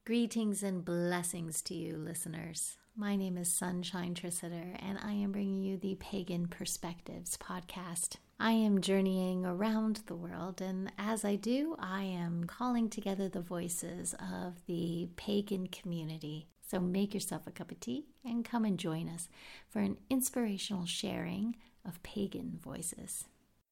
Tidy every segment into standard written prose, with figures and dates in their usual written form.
Greetings and blessings to you, listeners. My name is Sunshine Trisitter, and I am bringing you the Pagan Perspectives podcast. I am journeying around the world, and as I do, I am calling together the voices of the pagan community. So make yourself a cup of tea and come and join us for an inspirational sharing of pagan voices.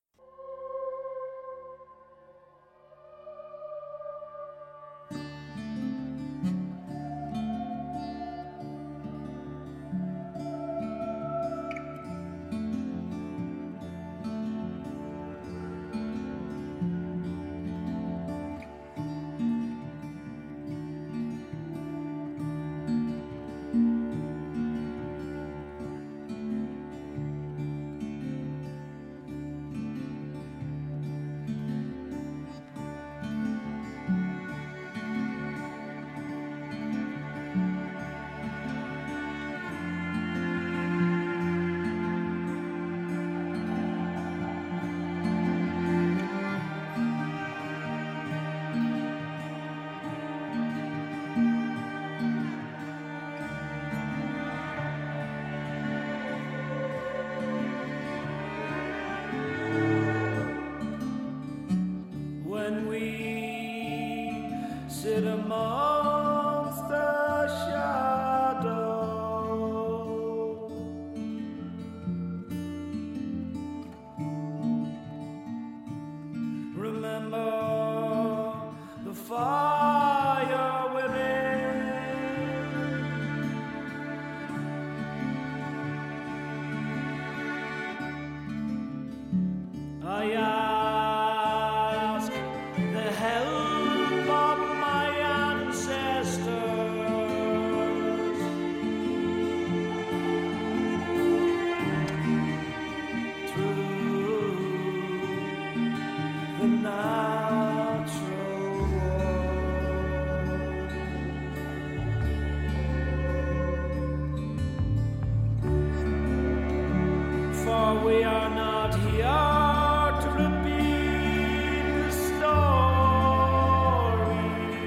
Sit amongst the shadows, remember the fire within. I ask the help of my ancestors through the natural world. For we are not here to repeat the story.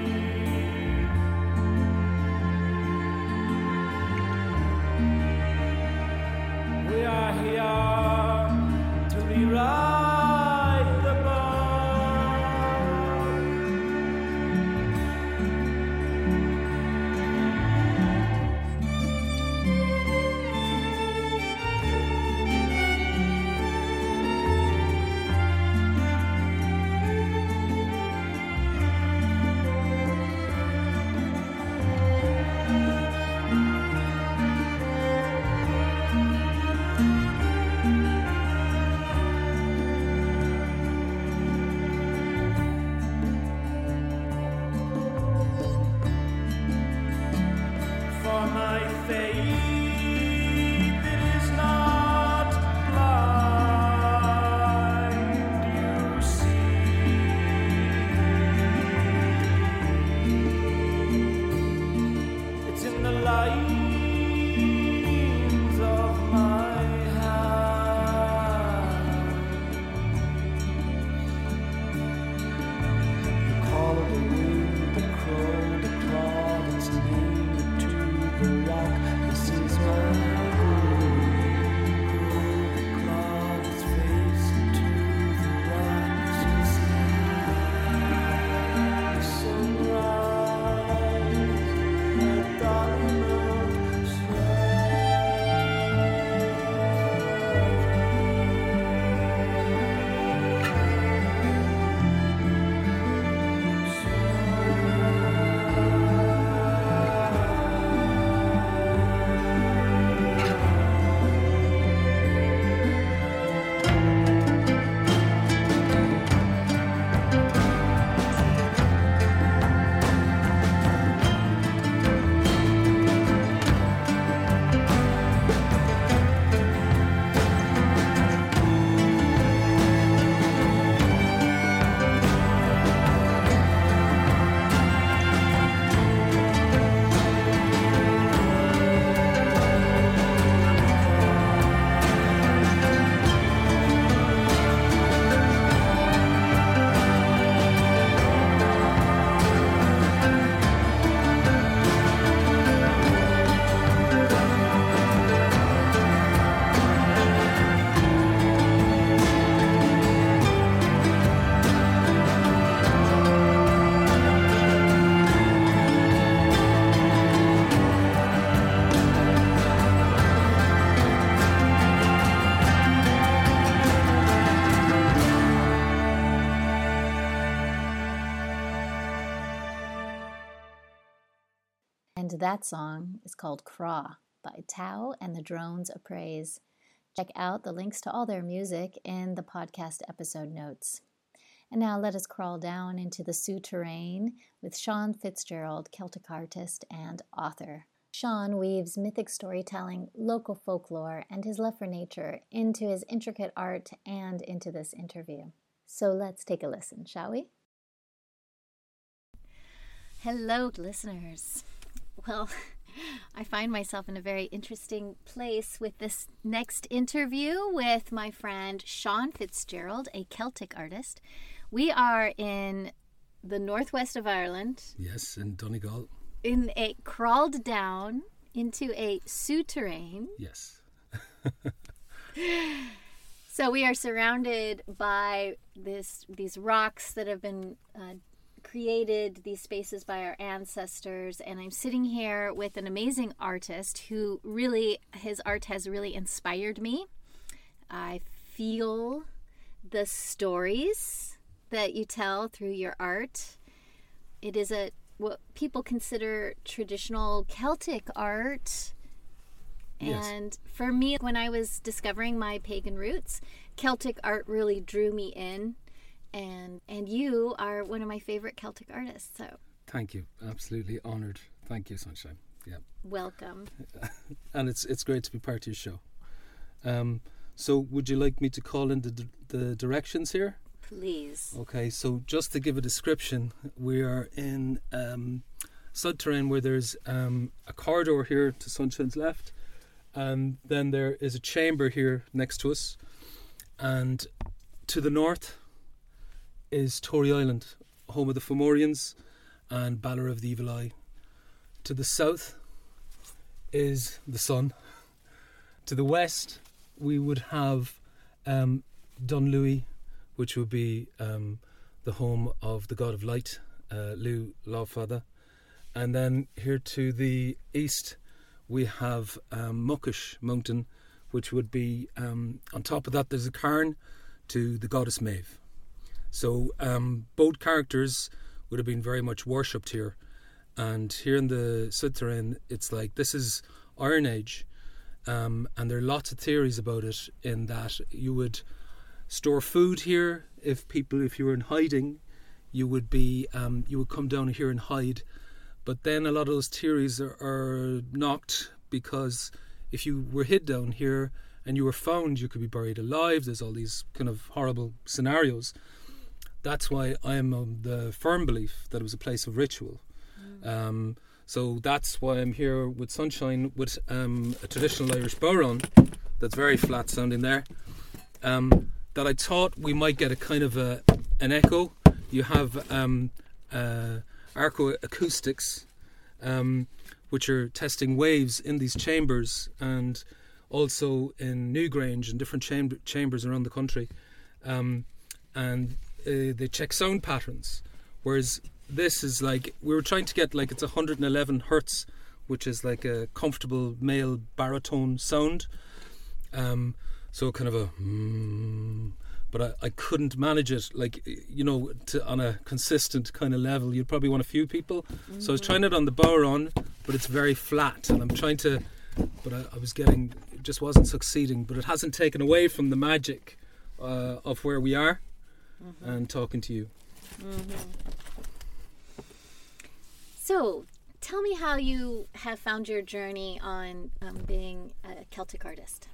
We are here to rewrite the book. For my faith, it is not blind, you see. It's in the lines of my hand. The call of the wind, the crow, the claw that's named to the rock. This is my groove. The claw that's faced to the righteous side. The sunrise at diamond And that song is called Craw by Tao and the Drones of Praise. Check out the links to all their music in the podcast episode notes. And now let us crawl down into the Sioux terrain with Sean Fitzgerald, Celtic artist and author. Sean weaves mythic storytelling, local folklore, and his love for nature into his intricate art and into this interview. So let's take a listen, shall we? Hello, listeners. Well, I find myself in a very interesting place with this next interview with my friend Sean Fitzgerald, a Celtic artist. We are in the northwest of Ireland. Yes, in Donegal. Crawled down into a Sioux terrain. Yes. So we are surrounded by these rocks that have been created, these spaces by our ancestors, and I'm sitting here with an amazing artist who really, his art has really inspired me. I feel the stories that you tell through your art. It is what people consider traditional Celtic art. Yes. And for me, when I was discovering my pagan roots, Celtic art really drew me in. And you are one of my favorite Celtic artists. So Thank you. Absolutely honoured. Thank you, Sunshine. Yeah. Welcome. And it's great to be part of your show. So would you like me to call in the directions here? Please. Okay, so just to give a description, we are in sud terrain where there's a corridor here to Sunshine's left, and then there is a chamber here next to us, and to the north is Tory Island, home of the Fomorians and Balor of the Evil Eye. To the south is the sun. To the west we would have Dunluey, which would be the home of the god of light, Lugh Lawfather. And then here to the east we have Muckish Mountain, which would be on top of that there's a cairn to the goddess Maeve. So both characters would have been very much worshipped here. And here in the Sioux terrain, it's like this is Iron Age, and there are lots of theories about it, in that you would store food here. If you were in hiding, you would come down here and hide. But then a lot of those theories are knocked, because if you were hid down here and you were found, you could be buried alive. There's all these kind of horrible scenarios. That's why I am of the firm belief that it was a place of ritual. So that's why I'm here with Sunshine, with a traditional Irish bodhrán that's very flat sounding there, that I thought we might get a kind of an echo. You have Arco Acoustics, which are testing waves in these chambers, and also in Newgrange and different chambers around the country, and they check sound patterns, whereas this is like, we were trying to get, like, it's 111 hertz, which is like a comfortable male baritone sound, so kind of a but I couldn't manage it, like, on a consistent kind of level. You'd probably want a few people. So I was trying it on the bodhrán, but it's very flat, and I'm trying to, but I was getting, it just wasn't succeeding. But it hasn't taken away from the magic of where we are and talking to you. So tell me how you have found your journey on being a Celtic artist.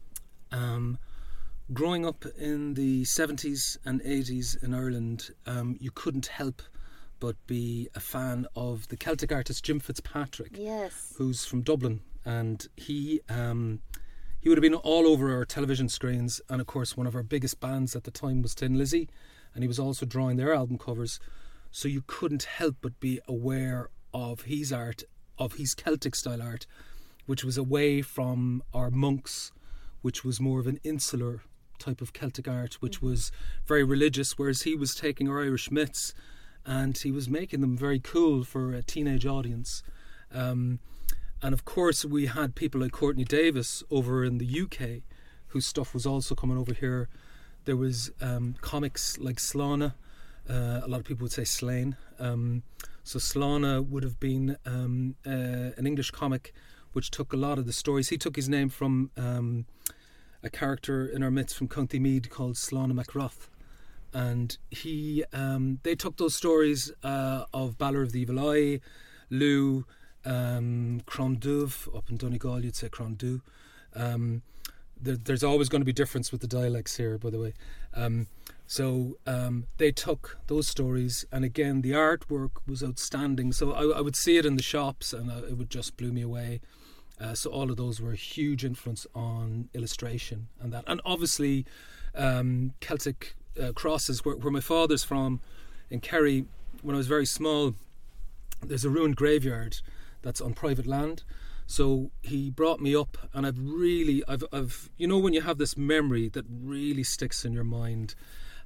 Growing up in the 70s and 80s in Ireland, you couldn't help but be a fan of the Celtic artist Jim Fitzpatrick, yes, who's from Dublin, and he would have been all over our television screens, and of course one of our biggest bands at the time was Tin Lizzy, and he was also drawing their album covers, so you couldn't help but be aware of his art, of his Celtic style art, which was away from our monks, which was more of an insular type of Celtic art, which was very religious, whereas he was taking our Irish myths and he was making them very cool for a teenage audience. And of course we had people like Courtney Davis over in the UK, whose stuff was also coming over here. There was comics like Slánna, A lot of people would say Slane. So Sláine would have been an English comic which took a lot of the stories. He took his name from a character in our midst from County Meath called Sláine MacRoth. And they took those stories of Balor of the Evil Eye, Lugh, Cronduv, up in Donegal you'd say Crondu. There's always going to be difference with the dialects here, by the way. So they took those stories, and again the artwork was outstanding. So I would see it in the shops, and it would just blew me away. So all of those were a huge influence on illustration and that. And obviously Celtic crosses, where my father's from, in Kerry. When I was very small, there's a ruined graveyard that's on private land. So he brought me up, and I've you know, when you have this memory that really sticks in your mind,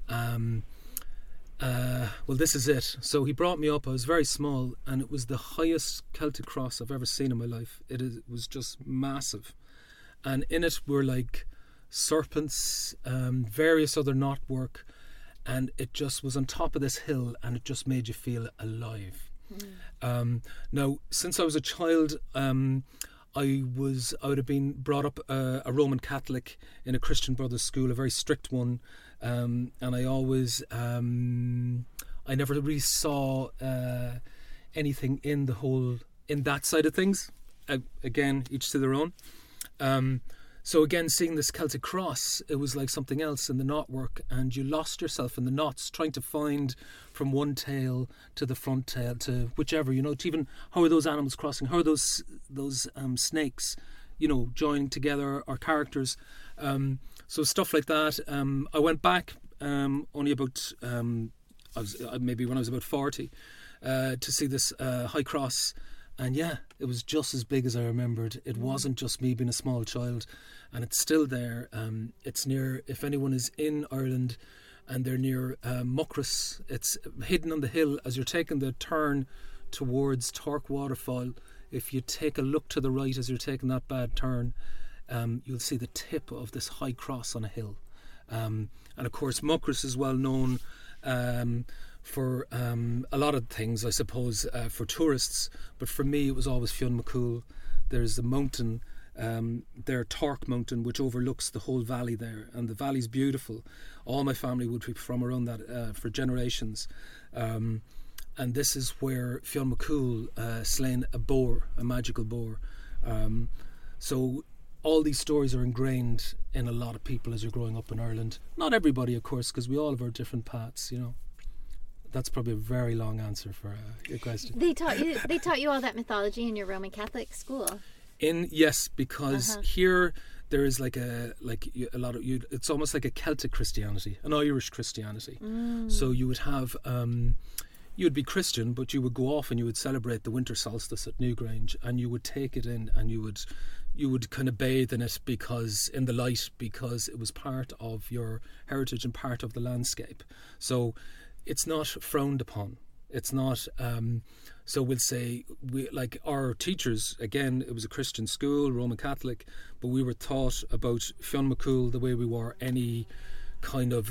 well, this is it. So he brought me up. I was very small, and it was the highest Celtic cross I've ever seen in my life. It was just massive, and in it were like serpents, various other knotwork, and it just was on top of this hill, and it just made you feel alive. Now, since I was a child, I would have been brought up a Roman Catholic in a Christian Brothers school, a very strict one, and I always I never really saw anything in that side of things. Again, each to their own. So again, seeing this Celtic cross, it was like something else in the knotwork, and you lost yourself in the knots, trying to find from one tail to the front tail to whichever, you know, to even how are those animals crossing, how are those snakes, you know, joining together, or characters. So stuff like that. I went back only about maybe when I was about 40 to see this high cross. And yeah, it was just as big as I remembered. It wasn't just me being a small child, and it's still there. It's near, if anyone is in Ireland and they're near Muckross, it's hidden on the hill as you're taking the turn towards Torque Waterfall. If you take a look to the right as you're taking that bad turn, you'll see the tip of this high cross on a hill. And of course, Muckross is well known for a lot of things, I suppose, for tourists, but for me it was always Fionn McCool. There's a mountain there, Torque Mountain, which overlooks the whole valley there, and the valley's beautiful. All my family would be from around that for generations, and this is where Fionn McCool slain a boar, a magical boar. So all these stories are ingrained in a lot of people as you're growing up in Ireland. Not everybody, of course, because we all have our different paths, you know. That's probably a very long answer for your question. They taught you all that mythology in your Roman Catholic school. Yes, because here there is like a lot of it's almost like a Celtic Christianity, an Irish Christianity. So you would have you would be Christian, but you would go off and you would celebrate the winter solstice at Newgrange, and you would take it in, and you would kind of bathe in it because it was part of your heritage and part of the landscape. So it's not frowned upon. It's not. So we'll say like our teachers, again, it was a Christian school, Roman Catholic, but we were taught about Fionn McCool the way we were any kind of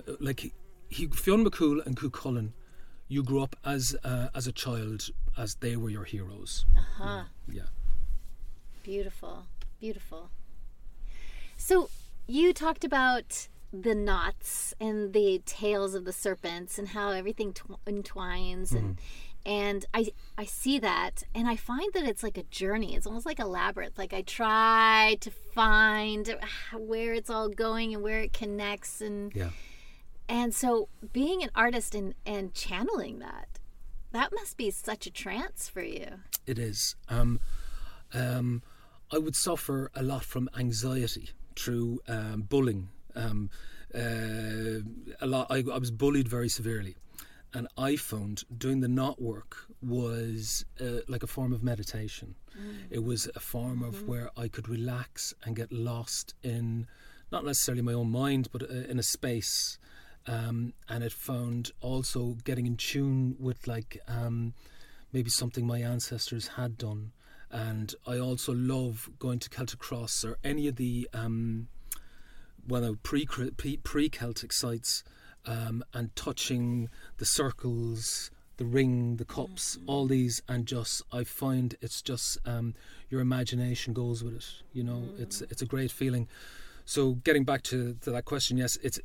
Fionn McCool and Cú Chulainn. You grew up as a child as they were your heroes. Yeah. Beautiful, beautiful. So you talked about the knots and the tails of the serpents and how everything entwines, and I see that, and I find that it's like a journey. It's almost like a labyrinth. Like I try to find where it's all going and where it connects, and so being an artist and channeling that must be such a trance for you. It is. I would suffer a lot from anxiety through bullying. A lot. I was bullied very severely, and I found doing the knot work was like a form of meditation. It was a form of where I could relax and get lost in not necessarily my own mind, but in a space. And it found also getting in tune with like maybe something my ancestors had done. And I also love going to Celtic Cross or any of the pre-Celtic sites and touching the circles, the ring, the cups, all these, and just I find it's just your imagination goes with it. You know, it's a great feeling. So getting back to that question, yes, it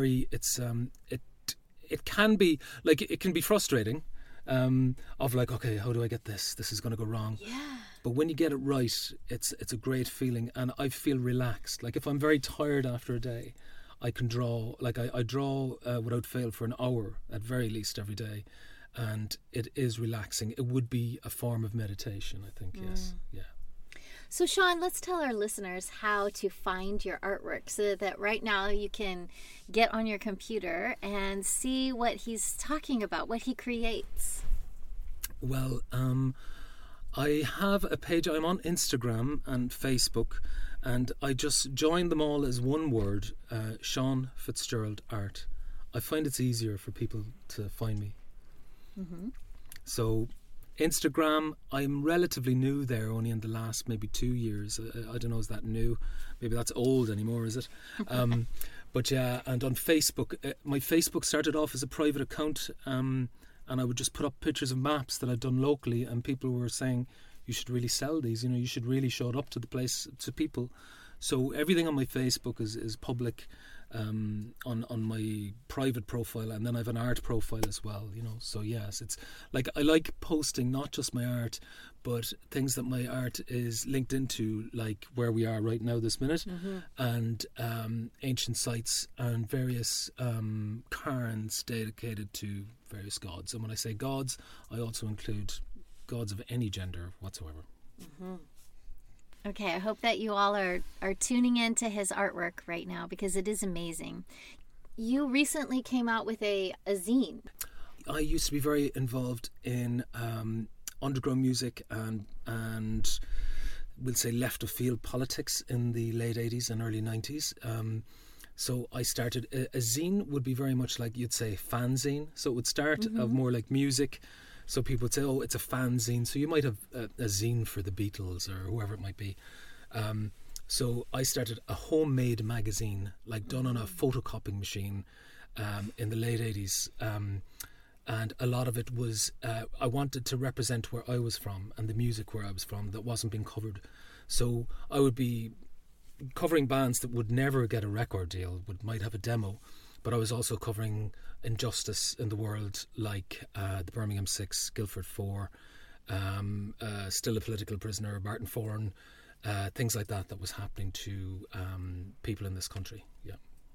can be like, it can be frustrating. Of like, okay, how do I get this? This is going to go wrong. Yeah. But when you get it right, it's a great feeling, and I feel relaxed. Like if I'm very tired after a day, I can draw. Like I draw without fail for an hour at very least every day, and it is relaxing. It would be a form of meditation, I think. Yes, yeah. So Sean, let's tell our listeners how to find your artwork so that right now you can get on your computer and see what he's talking about, what he creates. Well, I have a page. I'm on Instagram and Facebook, and I just joined them all as one word, Sean Fitzgerald Art. I find it's easier for people to find me. Mm-hmm. So Instagram, I'm relatively new there, only in the last maybe 2 years. I don't know, is that new? Maybe that's old anymore, is it? But yeah, and on Facebook, my Facebook started off as a private account, and I would just put up pictures of maps that I'd done locally, and people were saying, you should really sell these, you know, you should really show it up to the place, to people. So everything on my Facebook is public, on my private profile, and then I have an art profile as well, you know. So yes, it's like I like posting not just my art, but things that my art is linked into, like where we are right now this minute, and ancient sites and various cairns dedicated to various gods. And when I say gods, I also include gods of any gender whatsoever. Okay, I hope that you all are tuning into his artwork right now, because it is amazing. You recently came out with a zine. I used to be very involved in underground music and we'll say left of field politics in the late 80s and early 90s. So I started, a zine would be very much like you'd say fanzine. So it would start of more like music. So people would say, oh, it's a fanzine. So you might have a zine for the Beatles or whoever it might be. So I started a homemade magazine, like done on a photocopying machine in the late 80s. And a lot of it was, I wanted to represent where I was from and the music where I was from that wasn't being covered. So I would be covering bands that would never get a record deal, might have a demo. But I was also covering injustice in the world, like the Birmingham Six, Guildford Four, Still a Political Prisoner, Martin Foran, things like that was happening to people in this country. Yeah.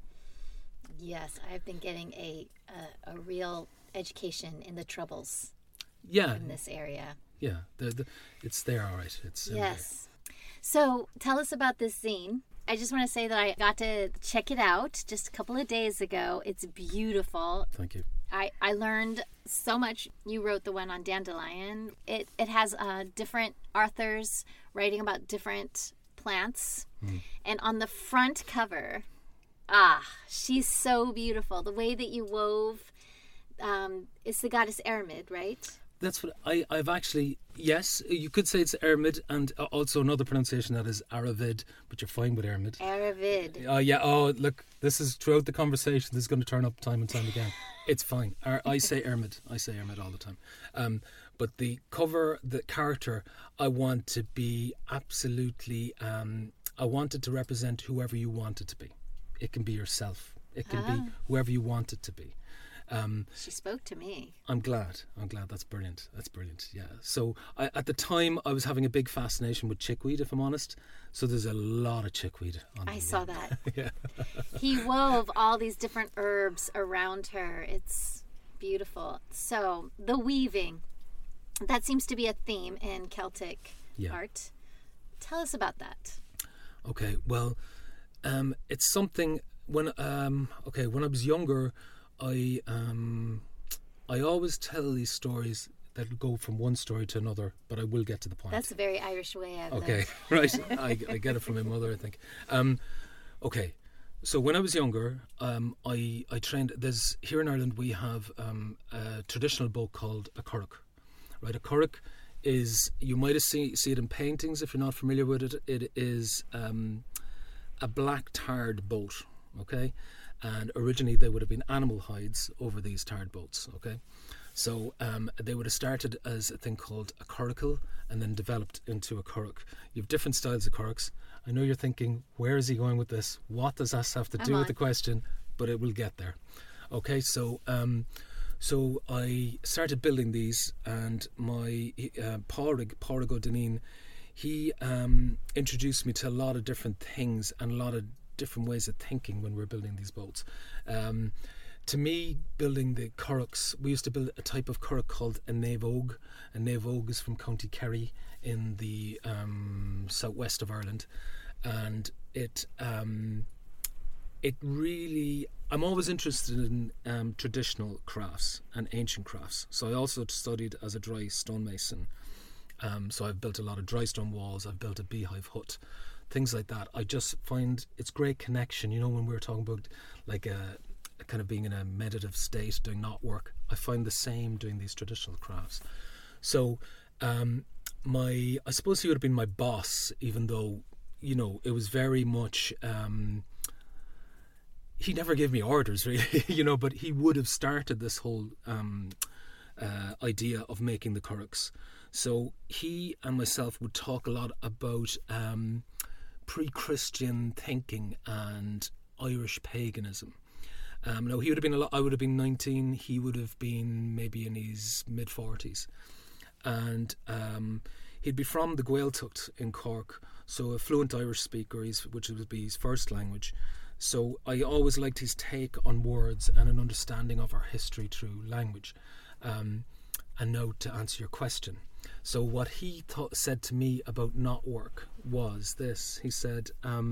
Yes, I've been getting a real education in the Troubles. Yeah. In this area. Yeah, it's there, all right. It's yes. So tell us about this zine. I just want to say that I got to check it out just a couple of days ago. It's beautiful. Thank you. I learned so much. You wrote the one on dandelion. It has different authors writing about different plants. And on the front cover, she's so beautiful. The way that you wove, it's the goddess Erimid, right? That's what I've actually, yes, you could say it's Erimid, and also another pronunciation that is Aravid, but you're fine with Erimid. Aravid. Yeah, look, this is throughout the conversation, this is going to turn up time and time again. It's fine. I say Erimid. I say Erimid all the time. But the cover, the character, I want to be absolutely, I want it to represent whoever you want it to be. It can be yourself. It can be whoever you want it to be. She spoke to me. I'm glad. That's brilliant. Yeah. So at the time, I was having a big fascination with chickweed, if I'm honest. So there's a lot of chickweed on I saw that. Yeah. He wove all these different herbs around her. It's beautiful. So the weaving, that seems to be a theme in Celtic art. Tell us about that. Okay. Well, it's something when I was younger, I always tell these stories that go from one story to another, but I will get to the point. That's a very Irish way of Okay, right. I get it from my mother, I think. Okay, so when I was younger, I trained. Here in Ireland we have a traditional boat called a curragh. Right, a curragh is, you might have see it in paintings if you're not familiar with it. It is a black tarred boat. Okay. and originally they would have been animal hides over these tarred boats. Okay, so they would have started as a thing called a curricle and then developed into a currach. You have different styles of currachs. I know you're thinking, where is he going with this? What does that have to do with the question? But it will get there. Okay, so so I started building these, and my Pádraig O'Donneen, he introduced me to a lot of different things and a lot of different ways of thinking when we're building these boats. To me, building the currachs, we used to build a type of currach called a naomh. A naomh is from County Kerry in the southwest of Ireland, and it really, I'm always interested in traditional crafts and ancient crafts. So I also studied as a dry stonemason. So I've built a lot of dry stone walls. I've built a beehive hut, things like that. I just find it's great connection. You know, when we were talking about like a kind of being in a meditative state, doing knot work, I find the same doing these traditional crafts. So I suppose he would have been my boss, even though, you know, it was very much... he never gave me orders, really, you know, but he would have started this whole idea of making the currachs. So he and myself would talk a lot about pre-Christian thinking and Irish paganism. Now, he would have been I would have been 19. He would have been maybe in his mid-40s. And he'd be from the Gaeltacht in Cork, so a fluent Irish speaker, which would be his first language. So I always liked his take on words and an understanding of our history through language. And now to answer your question. So what he said to me about knot work was this. He said,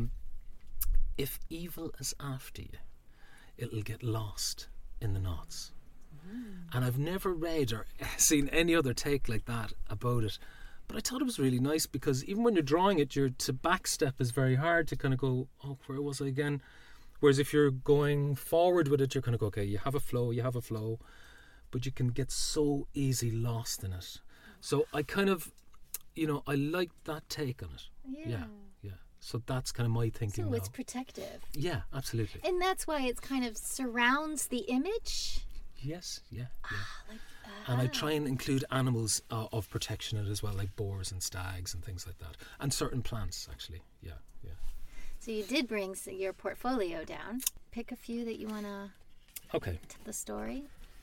if evil is after you, it'll get lost in the knots. And I've never read or seen any other take like that about it. But I thought it was really nice, because even when you're drawing it, to backstep is very hard, to kind of go, oh, where was I again? Whereas if you're going forward with it, you're kind of go, okay, you have a flow, but you can get so easily lost in it. So I kind of, you know, I like that take on it. Yeah. So that's kind of my thinking So now. it's protective. Yeah, absolutely. And that's why it's kind of surrounds the image. Yes, yeah. And I try and include animals of protection in it as well, like boars and stags and things like that. And certain plants, actually. Yeah. So you did bring your portfolio down. Pick a few that you want to tell the story.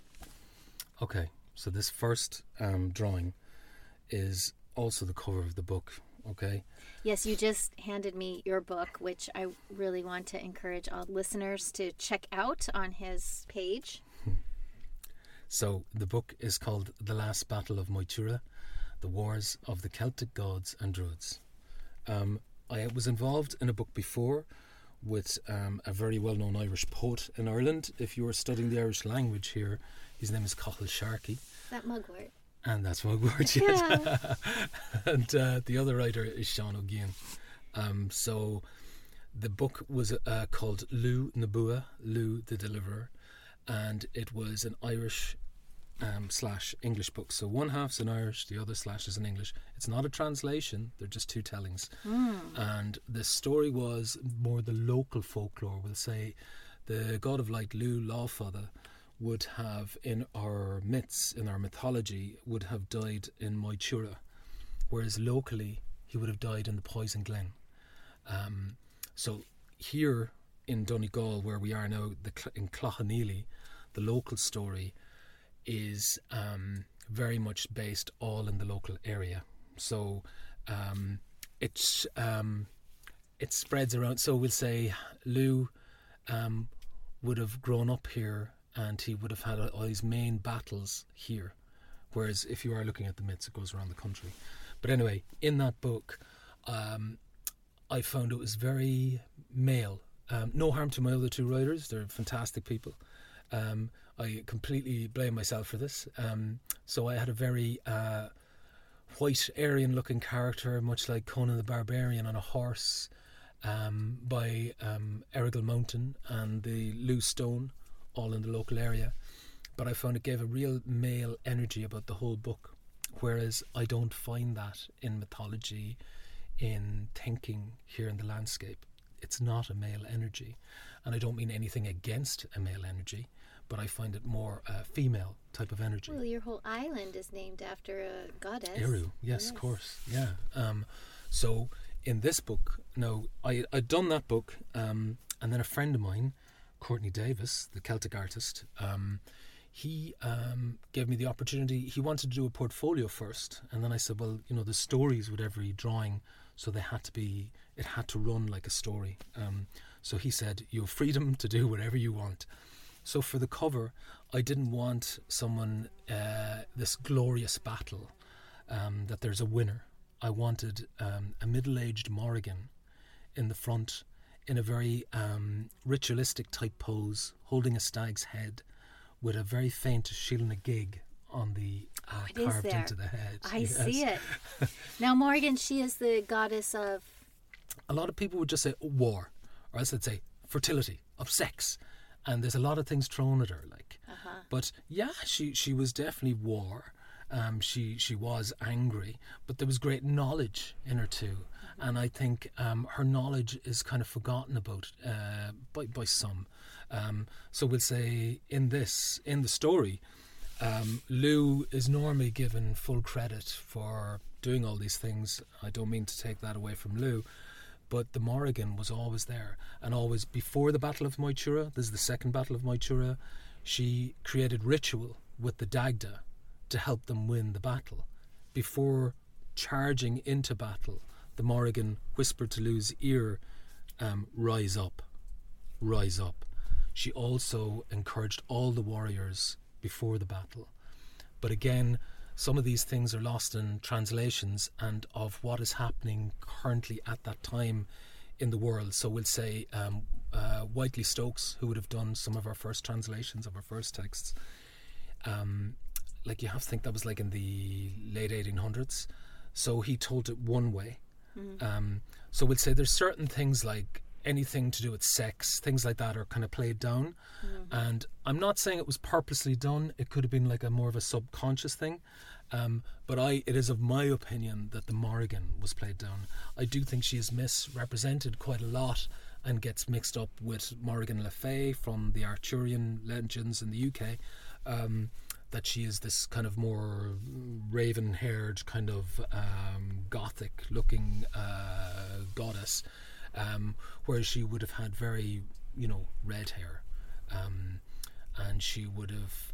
Okay, so this first drawing is also the cover of the book, okay? Yes, you just handed me your book, which I really want to encourage all listeners to check out on his page. So the book is called The Last Battle of Moytura, The Wars of the Celtic Gods and Druids. I was involved in a book before with a very well-known Irish poet in Ireland. If you were studying the Irish language here, his name is Cathal Sharkey. Is that mugwort? And that's mugwort, yes. Yeah. And the other writer is Sean O'Gean. So the book was called Lugh na Bua, Lugh the Deliverer, and it was an Irish / English book. So one half's in Irish, the other / is in English. It's not a translation, they're just two tellings. And the story was more the local folklore. We'll say the god of light, Lugh Lawfather, would have in our myths, in our mythology, would have died in Moytura, whereas locally he would have died in the Poison Glen. So here in Donegal, where we are now, in Cloghaneely, the local story is very much based all in the local area. So it spreads around. So we'll say Lugh would have grown up here, and he would have had all his main battles here. Whereas if you are looking at the myths, it goes around the country. But anyway, in that book, I found it was very male. No harm to my other two writers, they're fantastic people. I completely blame myself for this. So I had a very white Aryan looking character, much like Conan the Barbarian, on a horse by Errigal Mountain and the Lugh Stone, all in the local area. But I found it gave a real male energy about the whole book, whereas I don't find that in mythology, in thinking here in the landscape. it's not a male energy. And I don't mean anything against a male energy, but I find it more a female type of energy. Well, your whole island is named after a goddess. Eru, yes, of course, yeah. So in this book, now I'd done that book, and then a friend of mine, Courtney Davis, the Celtic artist, he gave me the opportunity. He wanted to do a portfolio first, and then I said, well, the stories with every drawing, so it had to run like a story. So he said, you have freedom to do whatever you want. So for the cover, I didn't want someone, this glorious battle, that there's a winner. I wanted a middle-aged Morrigan in the front, in a very ritualistic type pose, holding a stag's head, with a very faint Sheila na gig on the carved into the head. I see it. Now, Morrigan, she is the goddess of... A lot of people would just say war, or else they'd say fertility, of sex. And there's a lot of things thrown at her, like. But yeah, she was definitely war. She was angry, but there was great knowledge in her too. And I think her knowledge is kind of forgotten about by some. So we'll say in the story, Lou is normally given full credit for doing all these things. I don't mean to take that away from Lou, but the Morrigan was always there, and always before the Battle of Moytura. This is the second Battle of Moytura. She created ritual with the Dagda to help them win the battle. Before charging into battle, the Morrigan whispered to Lou's ear, rise up, rise up. She also encouraged all the warriors before the battle. But again, some of these things are lost in translations and of what is happening currently at that time in the world. So we'll say Whiteley Stokes, who would have done some of our first translations of our first texts, like you have to think that was like in the late 1800s. So he told it one way. So we'll say there's certain things like anything to do with sex, things like that are kind of played down. And I'm not saying it was purposely done. It could have been like a more of a subconscious thing. But it is of my opinion that the Morrigan was played down. I do think she is misrepresented quite a lot and gets mixed up with Morrigan Le Fay from the Arthurian legends in the UK. That she is this kind of more raven-haired, kind of gothic-looking goddess, whereas she would have had very, red hair, and she would have,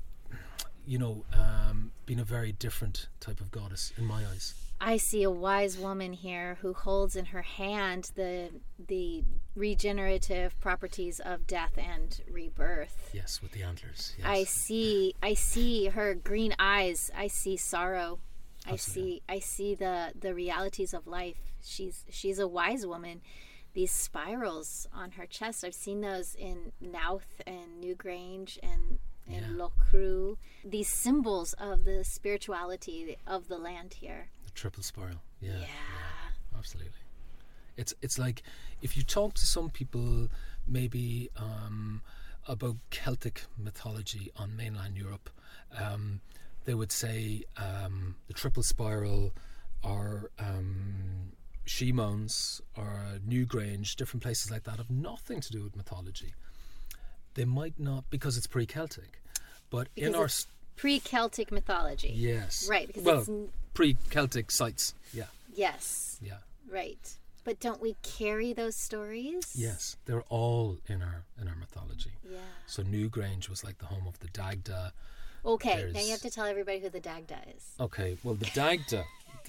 been a very different type of goddess in my eyes. I see a wise woman here who holds in her hand the regenerative properties of death and rebirth. Yes, with the antlers. Yes. I see her green eyes. I see sorrow. Absolutely. I see the realities of life. She's a wise woman. These spirals on her chest, I've seen those in Nouth and Newgrange and in Loughcrew. These symbols of the spirituality of the land here. Triple spiral, yeah, absolutely. It's like if you talk to some people maybe about Celtic mythology on mainland Europe, they would say the triple spiral or Shimons or Newgrange, different places like that have nothing to do with mythology. They might not, because it's pre-Celtic, but because in our pre-Celtic mythology. Yes, right. Because pre-Celtic sites. Yeah. Yes. Yeah. Right. But don't we carry those stories? Yes, they're all in our mythology. Yeah. So Newgrange was like the home of the Dagda. Okay, now you have to tell everybody who the Dagda is. Okay, well the Dagda,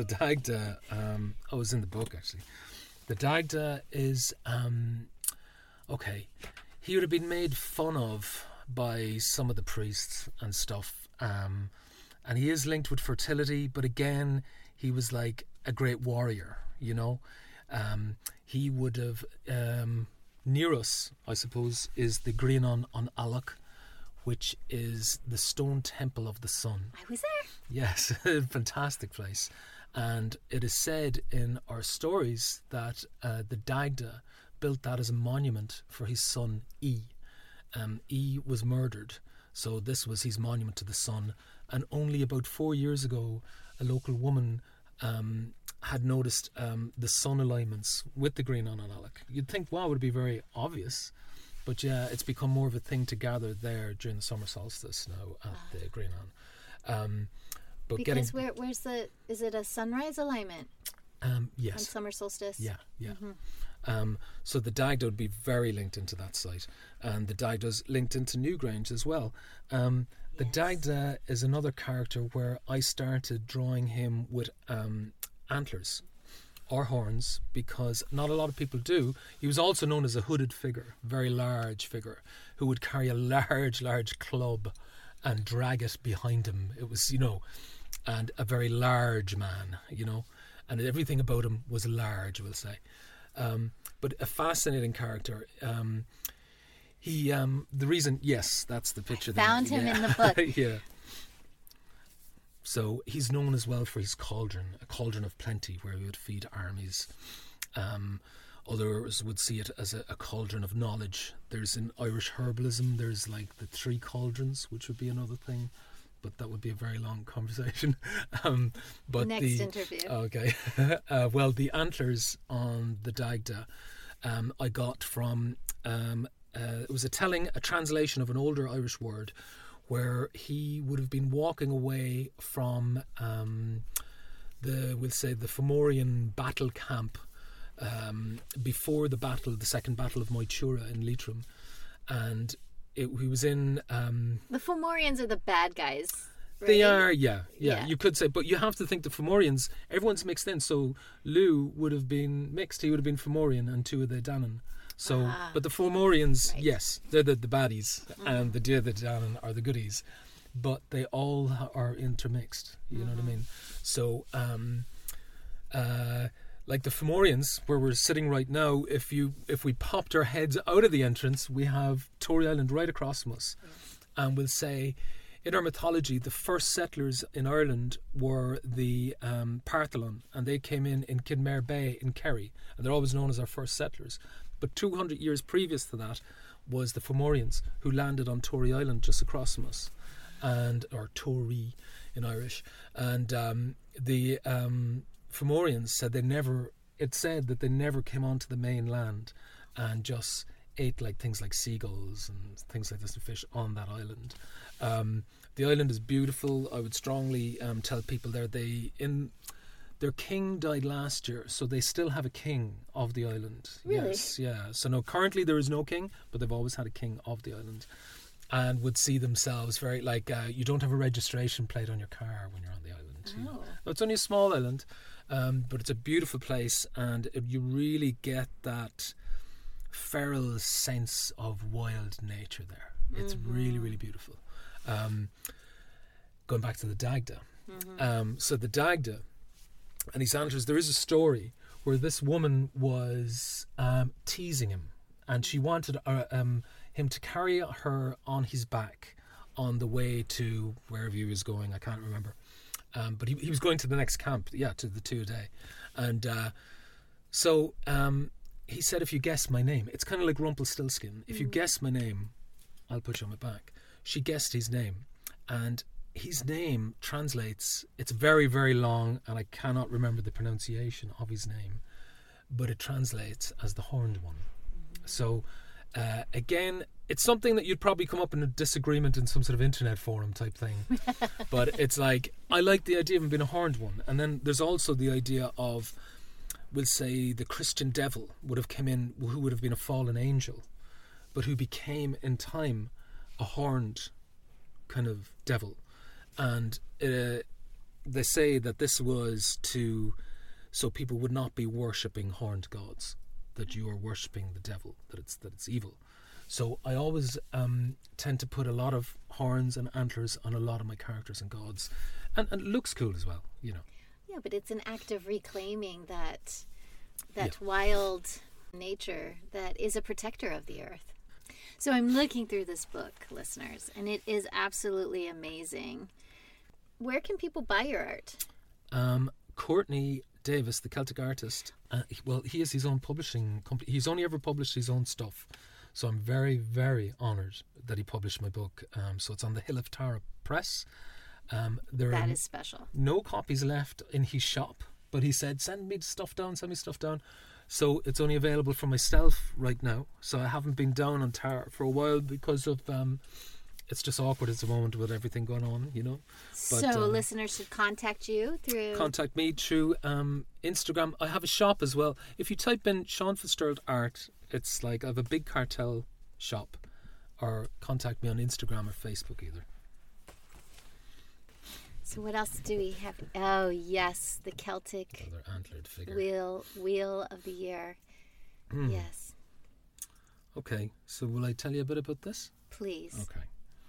I was in the book actually. The Dagda is okay. He would have been made fun of by some of the priests and stuff. And he is linked with fertility, but again, he was like a great warrior, He would have, near us, I suppose, is the Grianon on Alloch, which is the stone temple of the sun. I was there. Yes, fantastic place. And it is said in our stories that the Dagda built that as a monument for his son E. E was murdered, so this was his monument to the sun. And only about 4 years ago, a local woman had noticed the sun alignments with the Green An Alec. You'd think, wow, it would be very obvious. But yeah, it's become more of a thing to gather there during the summer solstice now at the Green An. But because where's is it a sunrise alignment? Yes. On summer solstice? Yeah. So the Dagda would be very linked into that site. And the Dagda's linked into Newgrange as well. The Dagda is another character where I started drawing him with antlers or horns, because not a lot of people do. He was also known as a hooded figure, very large figure, who would carry a large club and drag it behind him. It was, and a very large man, and everything about him was large, we'll say. But a fascinating character. The reason, yes, that's the picture. Found him in the book. Yeah. So he's known as well for his cauldron, a cauldron of plenty, where he would feed armies. Others would see it as a cauldron of knowledge. There's in Irish herbalism, there's like the 3 cauldrons, which would be another thing, but that would be a very long conversation. But next interview. Okay. Well, the antlers on the Dagda I got from it was a translation of an older Irish word, where he would have been walking away from we'll say the Fomorian battle camp before the second battle of Moytura in Leitrim, and he was in the Fomorians are the bad guys. Right? They are, yeah, you could say, but you have to think the Fomorians, everyone's mixed in. So Lou would have been mixed; he would have been Fomorian, and 2 of the Danann. So, but the Fomorians, right. Yes, they're the baddies, and the Danann are the goodies, but they all are intermixed. You know what I mean? So, like the Fomorians, where we're sitting right now, if we popped our heads out of the entrance, we have Tory Island right across from us, and we'll say, in our mythology, the first settlers in Ireland were the Partholon, and they came in Kinmare Bay in Kerry, and they're always known as our first settlers. But 200 years previous to that was the Fomorians, who landed on Tory Island just across from us, or Tory in Irish, and the Fomorians said that they never came onto the mainland and just ate like things like seagulls and things like this and fish on that island. The island is beautiful. I would strongly tell people there. Their king died last year, so they still have a king of the island. Really? Yes, yeah. So no, currently there is no king, but they've always had a king of the island, and would see themselves very like you don't have a registration plate on your car when you're on the island. No, it's only a small island, but it's a beautiful place, and you really get that feral sense of wild nature there. It's really, really beautiful. Going back to the Dagda. So the Dagda and his antlers, there is a story where this woman was teasing him, and she wanted him to carry her on his back on the way to wherever he was going. I can't remember. But he was going to the next camp, to the 2 a day. And so he said, if you guess my name, it's kind of like Rumpelstiltskin. If you guess my name, I'll put you on my back. She guessed his name, and his name translates, it's very, very long, and I cannot remember the pronunciation of his name, but it translates as the Horned One. So again, it's something that you'd probably come up in a disagreement in some sort of internet forum type thing. But it's like, I like the idea of him being a Horned One. And then there's also the idea of, we'll say, the Christian devil would have come in, who would have been a fallen angel, but who became in time a horned kind of devil. And they say that this was so people would not be worshipping horned gods, that you are worshipping the devil, that it's evil. So I always tend to put a lot of horns and antlers on a lot of my characters and gods, and it looks cool as well, Yeah, but it's an act of reclaiming that wild nature that is a protector of the earth. So I'm looking through this book, listeners, and it is absolutely amazing. Where can people buy your art? Courtney Davis, the Celtic artist, he has his own publishing company. He's only ever published his own stuff. So I'm very, very honoured that he published my book. So it's on the Hill of Tara Press. That is special. No copies left in his shop. but he said, send me stuff down. So it's only available for myself right now. So I haven't been down on Tara for a while because of it's just awkward at the moment with everything going on, you know. But, so listeners should contact you through... Contact me through Instagram. I have a shop as well. If you type in Sean Fitzgerald Art, it's like I have a big cartel shop. Or contact me on Instagram or Facebook either. So what else do we have? Oh yes, the Celtic Another antlered figure. wheel of the year. Yes. Okay, so will I tell you a bit about this? Please. Okay.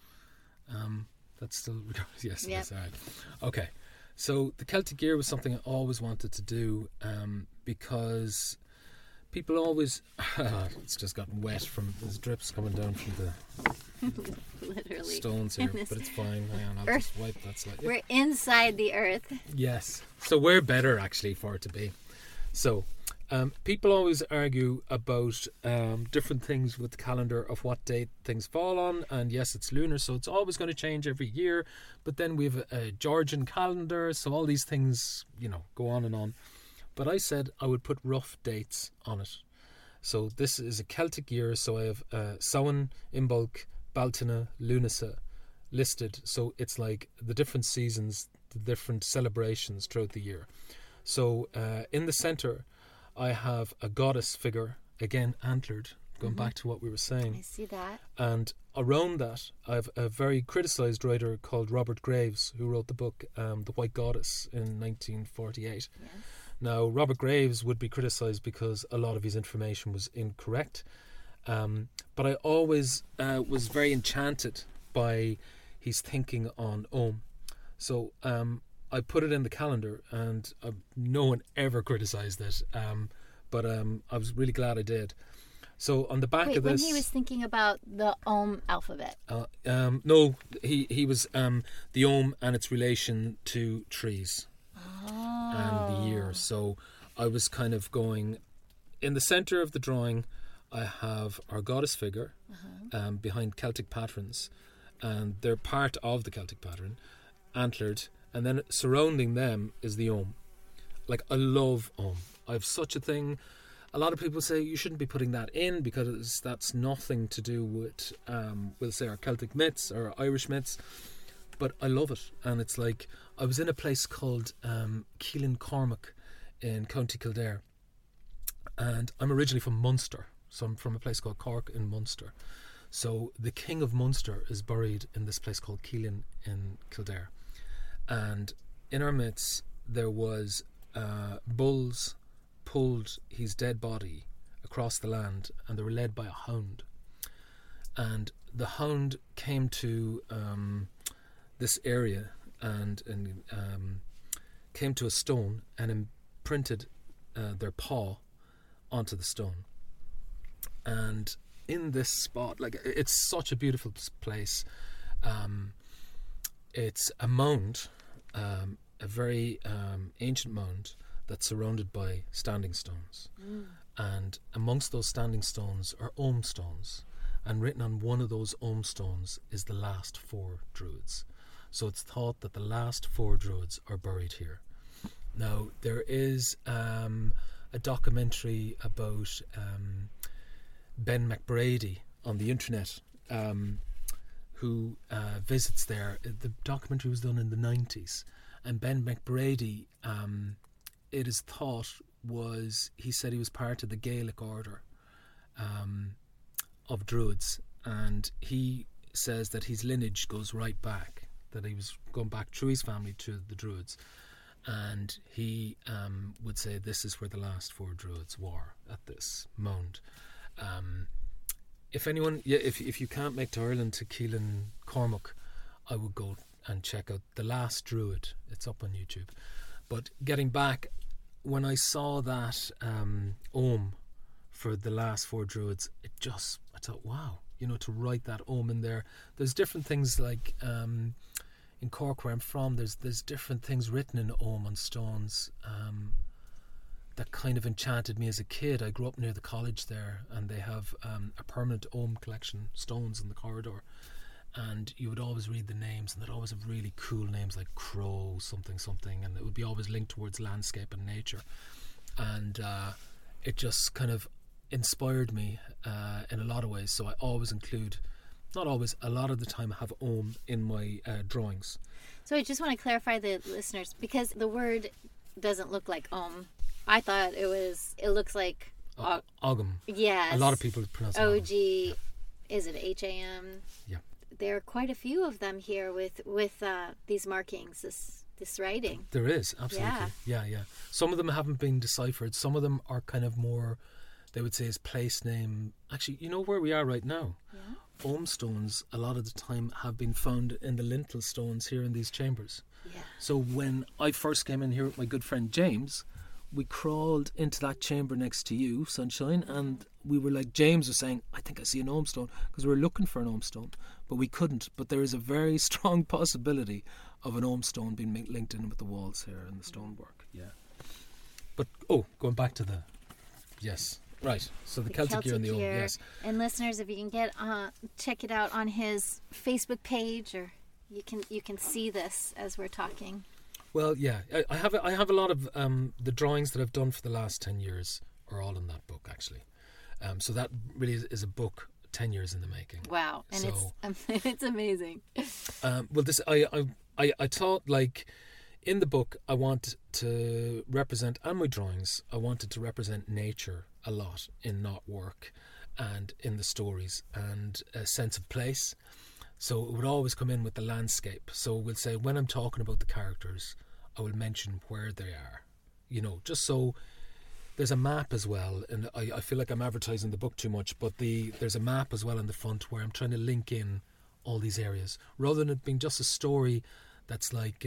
That's still yes. Yep. Yes. All right. Okay. So the Celtic gear was something I always wanted to do because people always it's just gotten wet from there's drips coming down from the Literally. stones here, but it's fine. Hang on, I'll Earth. just wipe that slightly. We're inside the earth. Yes. So we're better actually for it to be. So people always argue about different things with the calendar of what date things fall on, and yes, it's lunar, so it's always going to change every year. But then we have a Georgian calendar, so all these things, you know, go on and on. But I said I would put rough dates on it. So this is a Celtic year, so I have Samhain, Imbolc, Baltina, Lunasa listed. So it's like the different seasons, the different celebrations throughout the year. So in the centre, I have a goddess figure, again antlered, going back to what we were saying. I see that. And around that, I have a very criticised writer called Robert Graves, who wrote the book The White Goddess in 1948. Yes. Now, Robert Graves would be criticised because a lot of his information was incorrect. But I always was very enchanted by his thinking on Om. So I put it in the calendar, and no one ever criticised it. But I was really glad I did. So on the back Wait, of this... when he was thinking about the Om alphabet. No, he was the Om and its relation to trees. And the year. So I was kind of going in the centre of the drawing. I have our goddess figure behind Celtic patterns, and they're part of the Celtic pattern, antlered, and then surrounding them is the Om. Like, I love Om. I have such a thing. A lot of people say you shouldn't be putting that in because that's nothing to do with we'll say our Celtic myths or Irish myths. But I love it, and it's like I was in a place called Keelan Cormac in County Kildare, and I'm originally from Munster, so I'm from a place called Cork in Munster. So the King of Munster is buried in this place called Keelan in Kildare, and in our myths there was bulls pulled his dead body across the land, and they were led by a hound, and the hound came to this area and came to a stone and imprinted their paw onto the stone. And in this spot, like, it's such a beautiful place. It's a mound, a very ancient mound that's surrounded by standing stones. And amongst those standing stones are Om stones. And written on one of those Om stones is the last 4 druids. So it's thought that the last 4 druids are buried here. Now, there is a documentary about Ben McBrady on the internet who visits there. The documentary was done in the 90s. And Ben McBrady, it is thought he said he was part of the Gaelic order of druids. And he says that his lineage goes right back, that he was going back through his family to the druids, and he would say this is where the last 4 druids were, at this mound. If anyone, if you can't make to Ireland, to Keelan Cormac, I would go and check out The Last Druid. It's up on YouTube. But getting back, when I saw that Om for the last 4 druids, I thought, wow, to write that Om in there. There's different things like in Cork, where I'm from, there's different things written in Om on stones that kind of enchanted me as a kid. I grew up near the college there, and they have a permanent Om collection, stones in the corridor. and you would always read the names, and they'd always have really cool names like Crow something something, and it would be always linked towards landscape and nature, and it just kind of inspired me in a lot of ways. So I always include, not always, a lot of the time I have Om in my drawings. So I just want to clarify the listeners, because the word doesn't look like Om. I thought it looks like Ogam. Yes. A lot of people pronounce it OG. Is it HAM? Yeah. There are quite a few of them here with these markings, this writing. There is, absolutely. Yeah. Some of them haven't been deciphered. Some of them are kind of more, they would say, is place name. Actually, you know where we are right now? Yeah. Om stones, a lot of the time, have been found in the lintel stones here in these chambers. Yeah. So when I first came in here with my good friend James, we crawled into that chamber next to you, Sunshine, and we were like, James was saying, I think I see an Om stone, because we were looking for an Om stone, but we couldn't. But there is a very strong possibility of an Om stone being linked in with the walls here and the stonework. Yeah. But, going back to yes. Right, so the Celtic Year and the Om, yes. And listeners, if you can check it out on his Facebook page, or you can see this as we're talking. Well, yeah, I have a lot of the drawings that I've done for the last 10 years are all in that book, actually. So that really is a book 10 years in the making. Wow, and it's amazing. Well, this I thought, like, in the book, I want to represent, and my drawings, I wanted to represent nature a lot in Not Work and in the stories, and a sense of place. So it would always come in with the landscape. So we'll say, when I'm talking about the characters, I will mention where they are, just so there's a map as well. And I feel like I'm advertising the book too much, but there's a map as well in the front where I'm trying to link in all these areas, rather than it being just a story that's like,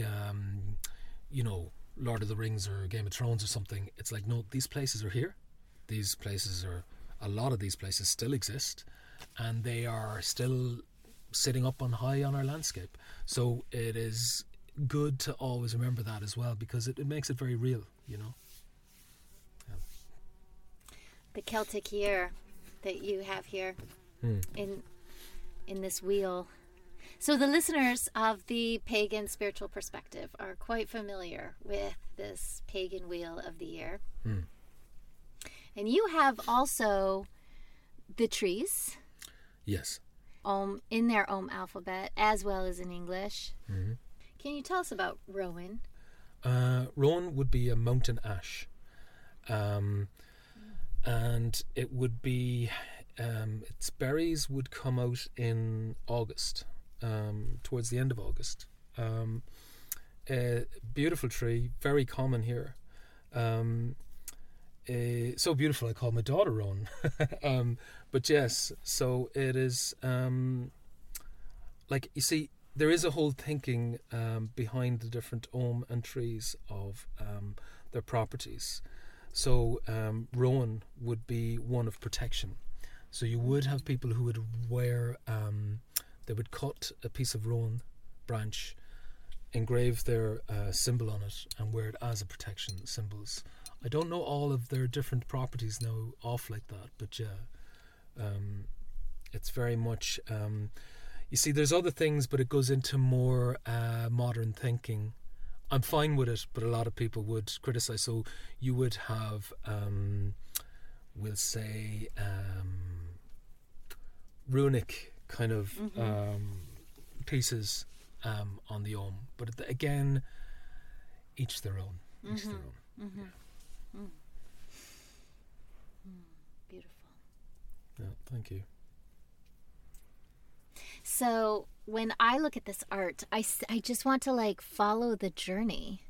Lord of the Rings or Game of Thrones or something. It's like, no, these places are here. These places a lot of these places still exist, and they are still sitting up on high on our landscape. So it is good to always remember that as well, because it makes it very real, Yeah. The Celtic Year that you have here in this wheel. So the listeners of the Pagan Spiritual Perspective are quite familiar with this pagan wheel of the year. And you have also the trees. Yes. In their Om alphabet, as well as in English. Mm-hmm. Can you tell us about Rowan? Rowan would be a mountain ash. And it would be, its berries would come out in August, towards the end of August. A beautiful tree, very common here. So beautiful, I call my daughter Rowan. But yes, so it is, like, you see, there is a whole thinking behind the different Om and trees of their properties. So Rowan would be one of protection. So you would have people who would wear, they would cut a piece of Rowan branch, engrave their symbol on it, and wear it as a protection symbols. I don't know all of their different properties now off like that, but yeah, it's very much, you see, there's other things, but it goes into more modern thinking. I'm fine with it, but a lot of people would criticize. So you would have, we'll say, runic kind of pieces on the Om. But again, each their own. Each their own. Mm-hmm. Yeah. Beautiful. Yeah, thank you. So when I look at this art, I just want to follow the journey.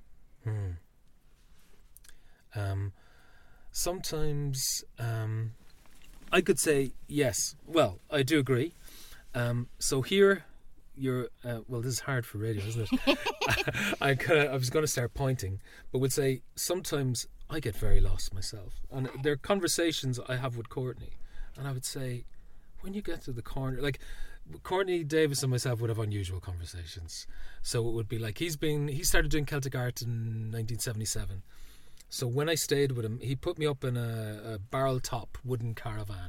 Sometimes I could say yes. Well, I do agree. So here you're well, this is hard for radio, isn't it? I was going to start pointing, but would say sometimes I get very lost myself, and there are conversations I have with Courtney, and I would say, when you get to the corner, like Courtney Davis and myself would have unusual conversations. So it would be like he started doing Celtic art in 1977. So when I stayed with him, he put me up in a barrel top wooden caravan,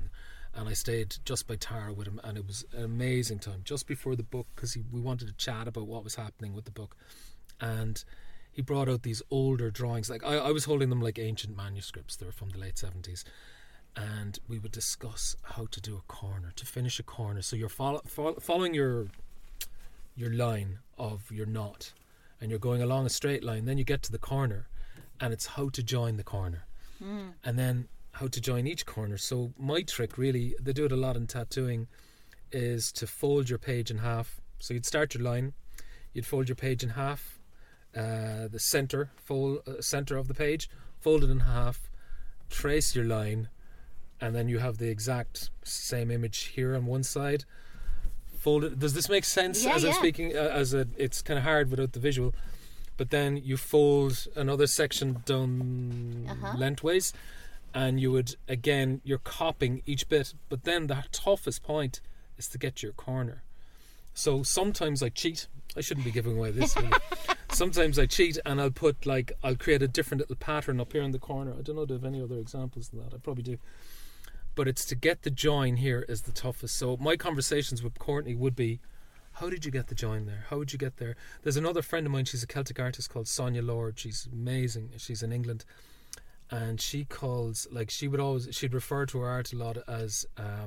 and I stayed just by Tara with him, and it was an amazing time just before the book, because we wanted to chat about what was happening with the book. And he brought out these older drawings, like I was holding them like ancient manuscripts. They were from the late 70s, and we would discuss how to do a corner, to finish a corner. So you're following your line of your knot, and you're going along a straight line. Then you get to the corner, and it's how to join the corner, and then how to join each corner. So my trick, really, they do it a lot in tattooing, is to fold your page in half. So you'd start your line, you'd fold your page in half, the center of the page, fold it in half, trace your line, and then you have the exact same image here on one side. Fold it. Does this make sense? Yeah, I'm yeah. speaking, it's kind of hard without the visual. But then you fold another section down lengthways, and you would, again, you're copying each bit. But then the toughest point is to get your corner. So sometimes I cheat. I shouldn't be giving away this. Really. Sometimes I cheat, and I'll create a different little pattern up here in the corner. I don't know if they have any other examples than that. I probably do. But it's to get the join here is the toughest. So my conversations with Courtney would be, how did you get the join there? How would you get there? There's another friend of mine, she's a Celtic artist called Sonia Lord. She's amazing. She's in England. And she'd refer to her art a lot as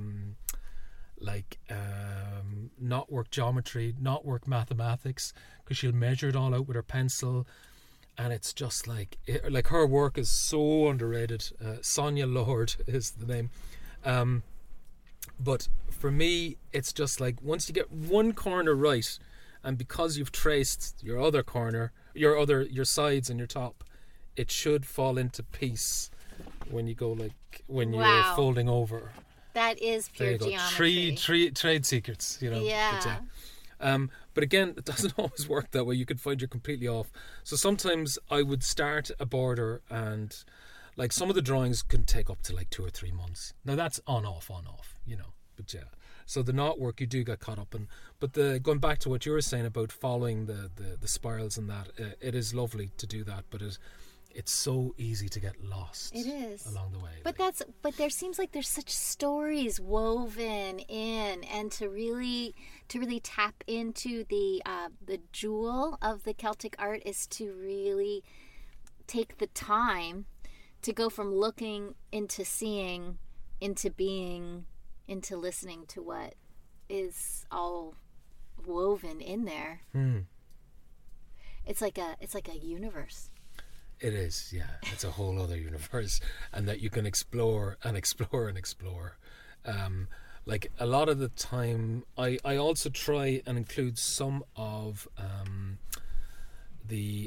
knotwork geometry, knotwork mathematics, because she'll measure it all out with her pencil. And it's just like her work is so underrated. Sonia Lord is the name. But for me, it's just like once you get one corner right, and because you've traced your other corner, your sides and your top, it should fall into piece when you go you're folding over. That is pure geometry. Trade secrets, you know. Yeah. But again, it doesn't always work that way. You could find you're completely off. So sometimes I would start a border, and like some of the drawings can take up to like 2 or 3 months. Now that's on off, you know. But yeah. So the knot work you do get caught up in. But going back to what you were saying about following the spirals and that, it is lovely to do that, but it's so easy to get lost. It is along the way. But there seems like there's such stories woven in, and to really tap into the jewel of the Celtic art is to really take the time to go from looking into seeing, into being, into listening to what is all woven in there. It's like a universe. It is, yeah. It's a whole other universe, and that you can explore and explore and explore. Like a lot of the time, I also try and include some of the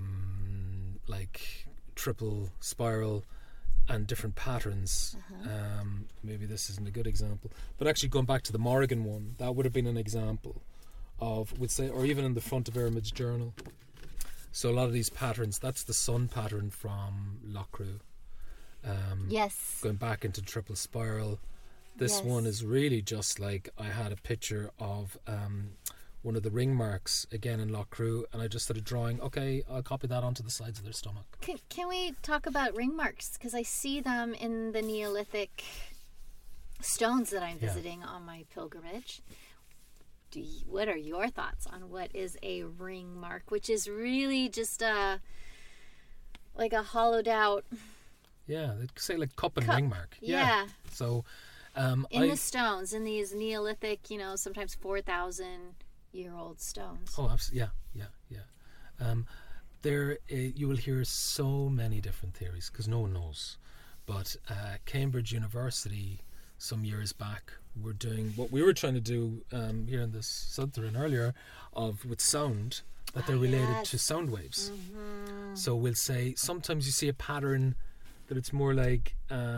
like triple spiral and different patterns. Maybe this isn't a good example, but actually going back to the Morrigan one, that would have been an example of, would say, or even in the front of Ermid's journal. So a lot of these patterns, that's the sun pattern from Loughcrew. Yes. Going back into triple spiral. This one is really just like, I had a picture of one of the ring marks again in Loughcrew, and I just started drawing, okay, I'll copy that onto the sides of their stomach. Can we talk about ring marks? Because I see them in the Neolithic stones that I'm visiting on my pilgrimage. What are your thoughts on what is a ring mark, which is really just like a hollowed out... Yeah, they say like cup and ring mark. Yeah. So... in the stones, in these Neolithic, sometimes 4,000-year-old stones. Oh, absolutely. Yeah. You will hear so many different theories because no one knows. But Cambridge University, some years back, were doing what we were trying to do here in this Southern earlier, with sound, that they're related to sound waves. So we'll say sometimes you see a pattern that it's more like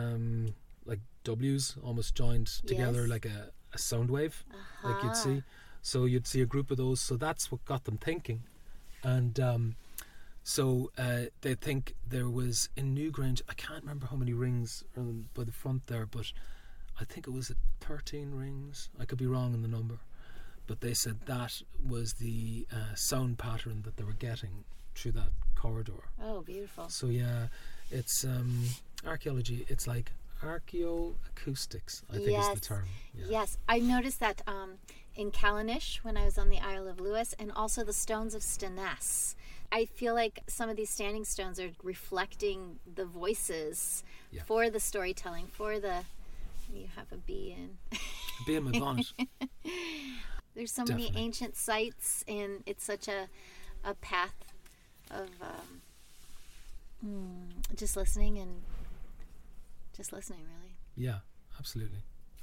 W's almost joined together like a sound wave, like you'd see. So you'd see a group of those. So that's what got them thinking. And so they think there was in Newgrange, I can't remember how many rings are by the front there, but I think it was 13 rings. I could be wrong in the number. But they said that was the sound pattern that they were getting through that corridor. Oh, beautiful. So yeah, it's archaeology. It's like archaeoacoustics, I think is the term. Yeah. Yes, I noticed that in Callanish when I was on the Isle of Lewis, and also the stones of Steness. I feel like some of these standing stones are reflecting the voices for the storytelling, for the... You have a bee in. A bee in my bonnet. There's so many ancient sites, and it's such a path of just listening, really. Yeah, absolutely.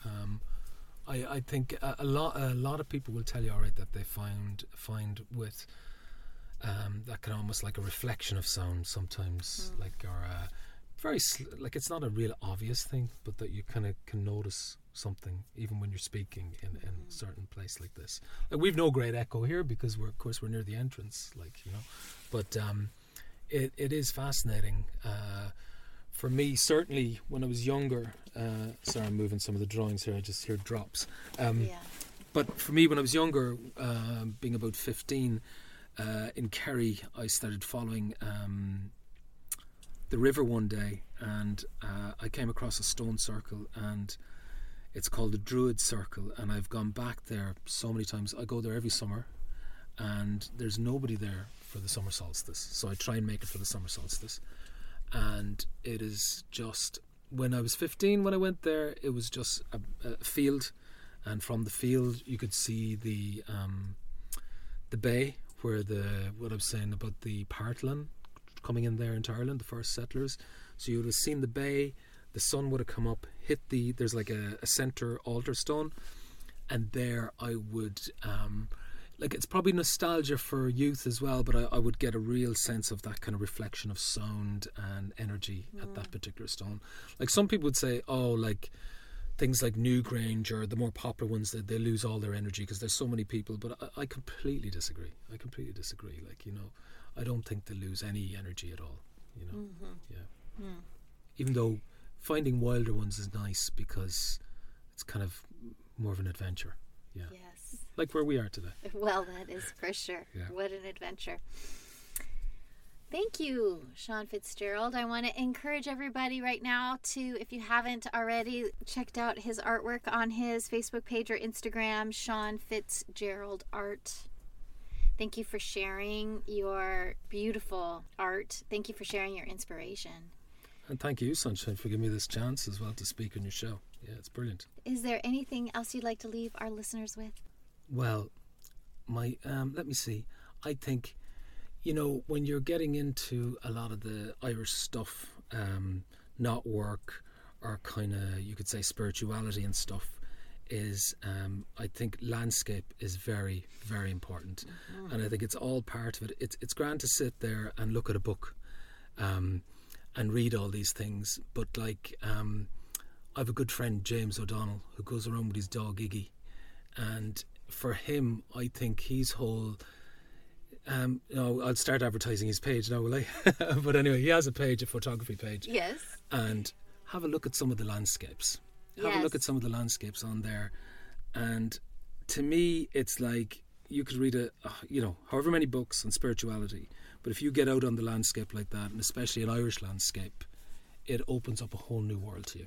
I think a lot of people will tell you, all right, that they find with that kind of almost like a reflection of sound sometimes, like, or like it's not a real obvious thing, but that you kind of can notice something even when you're speaking in a certain place like this. Like, we've no great echo here because we're near the entrance, like, you know, but it is fascinating. For me, certainly when I was younger, sorry, I'm moving some of the drawings here, I just hear drops. But for me, when I was younger, being about 15, in Kerry, I started following the river one day, and I came across a stone circle, and it's called the Druid Circle, and I've gone back there so many times. I go there every summer, and there's nobody there for the summer solstice, so I try and make it for the summer solstice. And it is just, when I was 15, when I went there, it was just a field, and from the field you could see the bay where what I was saying about the Partholon coming in there into Ireland, the first settlers. So you would have seen the bay, the sun would have come up, hit there's like a centre altar stone, and there I would like, it's probably nostalgia for youth as well, but I would get a real sense of that kind of reflection of sound and energy at that particular stone. Like, some people would say, oh, like things like Newgrange or the more popular ones, that they lose all their energy because there's so many people, but I completely disagree. Like, you know, I don't think they lose any energy at all, you know. Even though finding wilder ones is nice because it's kind of more of an adventure. Yes. Like where we are today. Well, that is for sure. What an adventure. Thank you, Sean Fitzgerald. I want to encourage everybody right now to, if you haven't already checked out his artwork on his Facebook page or Instagram, Sean Fitzgerald Art. Thank you for sharing your beautiful art. Thank you for sharing your inspiration. And thank you, Sunshine, for giving me this chance as well to speak on your show. Yeah, it's brilliant. Is there anything else you'd like to leave our listeners with? Well, let me see. I think, you know, when you're getting into a lot of the Irish stuff, not work, or kind of, you could say, spirituality and stuff, is I think landscape is very, very important. And I think it's all part of it. It's grand to sit there and look at a book and read all these things, but like I have a good friend, James O'Donnell, who goes around with his dog Iggy, and for him, I think his whole I'll start advertising his page now, will I? But anyway, he has a page, a photography page. Yes. And have a look at some of the landscapes. Have a look at some of the landscapes on there. And to me, it's like you could read however many books on spirituality, but if you get out on the landscape like that, and especially an Irish landscape, it opens up a whole new world to you.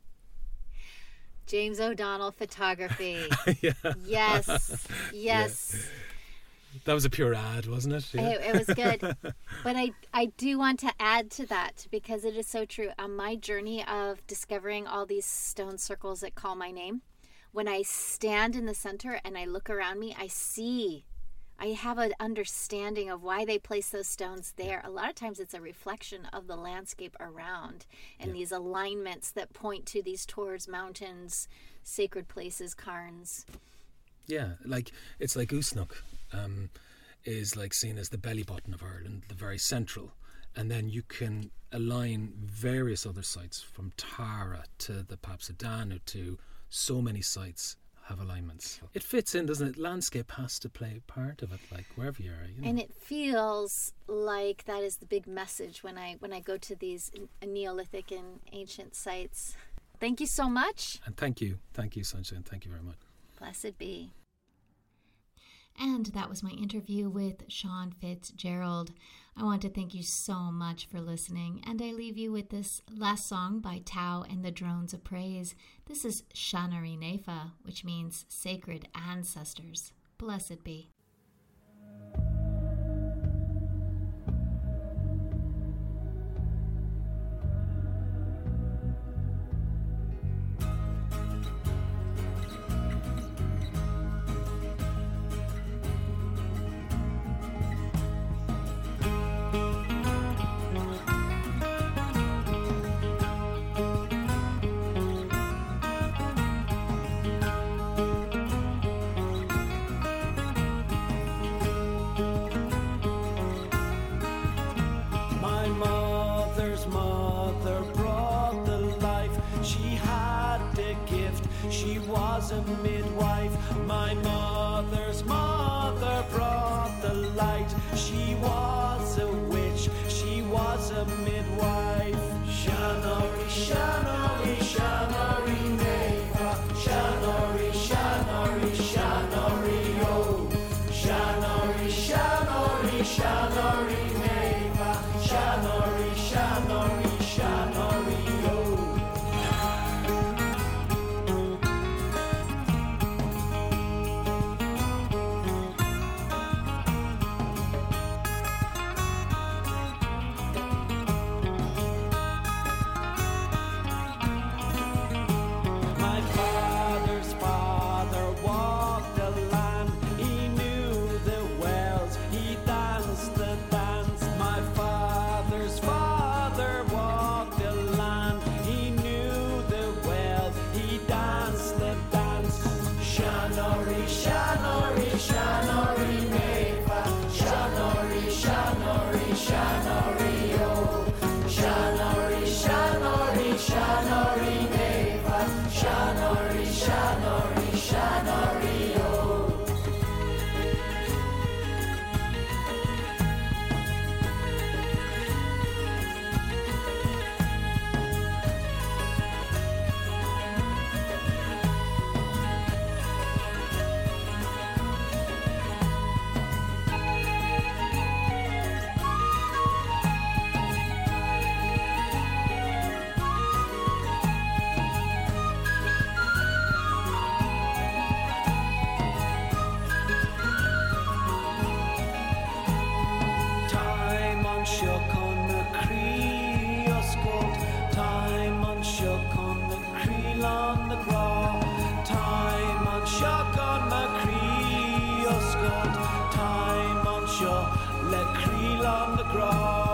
James O'Donnell Photography. Yes. Yeah. That was a pure ad, wasn't it? Yeah. It was good. But I do want to add to that, because it is so true. On my journey of discovering all these stone circles that call my name, when I stand in the center and I look around me, I have an understanding of why they place those stones there. A lot of times it's a reflection of the landscape around, and these alignments that point to these towards mountains, sacred places, cairns. Yeah, like it's like Uisneach is like seen as the belly button of Ireland, the very central, and then you can align various other sites from Tara to the Papsadana to so many sites have alignments. It fits in, doesn't it? Landscape has to play a part of it, like wherever you are. You know? And it feels like that is the big message when I go to these Neolithic and ancient sites. Thank you so much. And thank you, Sunshine. Thank you very much. Blessed be. And that was my interview with Sean Fitzgerald. I want to thank you so much for listening, and I leave you with this last song by Tao and the Drones of Praise. This is Shanari Nefa, which means sacred ancestors. Blessed be. She was a midwife. My mother's mother brought the light. She was a witch. She was a midwife. Shanari, Shanari, Shanari Neva. Shanari, Shanari, Shanari oh. Shanari, Shanari, Shanari Neva. Shanari, Shanari, Shanari oh. Le Creel on the Graw.